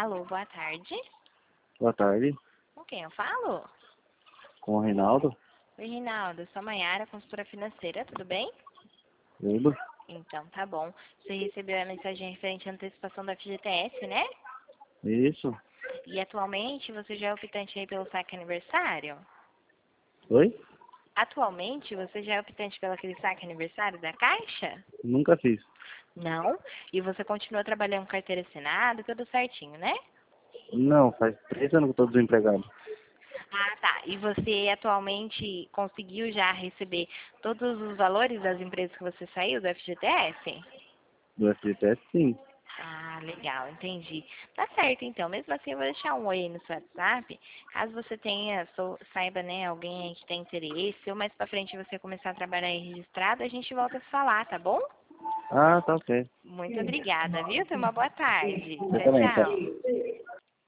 Alô, boa tarde. Boa tarde, Com quem eu falo? com o Reinaldo. Oi, Reinaldo. Eu sou a Mayara, consultora financeira, tudo bem? Tudo? Então, tá bom. Você recebeu a mensagem referente à antecipação da FGTS, né? Isso. E atualmente você já é optante aí pelo saque aniversário? Oi? Atualmente você já é optante pelo aquele saque aniversário da Caixa? Nunca fiz. Não? E você continua trabalhando com carteira assinada, tudo certinho, né? Não, faz 3 anos que eu tô desempregado. Ah, tá. E você atualmente conseguiu já receber todos os valores das empresas que você saiu do FGTS? Do FGTS, sim. Ah, legal, entendi. Tá certo, então. Mesmo assim, eu vou deixar um oi aí no seu WhatsApp. Caso você tenha, saiba, né, alguém aí que tem interesse, ou mais pra frente você começar a trabalhar aí registrado, a gente volta a se falar, tá bom? Ah, tá ok. Muito obrigada, viu? Tenha uma boa tarde. Você Tchau, também, tá? tchau.